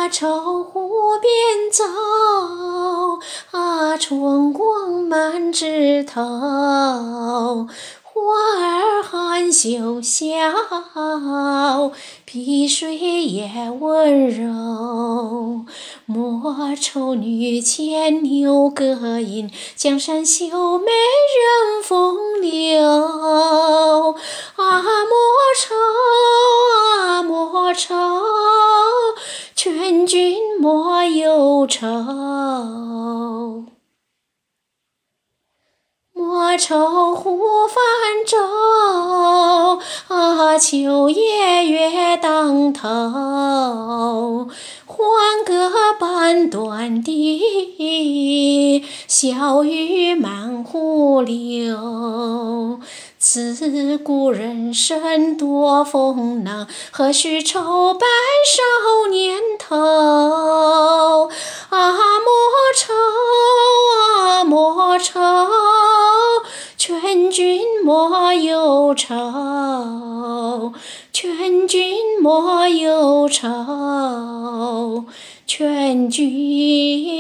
愁湖边走，春光满枝头。花儿含羞笑，碧水也温柔。莫愁女牵牛歌吟，江山秀美任风流。莫愁，劝君莫忧愁。莫愁湖泛舟，秋夜月当头。欢歌半断笛，笑语满湖流。自古人生多风浪，何须愁白少年头？莫愁，劝君莫忧愁，劝君莫忧愁，劝君